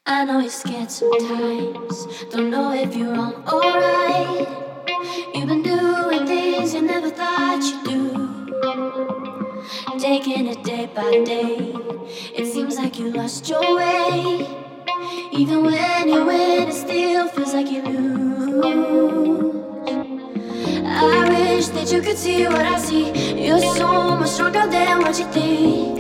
I know you're scared sometimes, don't know if you're wrong or right. You've been doing things you never thought you'd do, taking it day by day. It seems like you lost your way. Even when you win, it still feels like you lose. I wish that you could see what I see. You're so much stronger than what you think.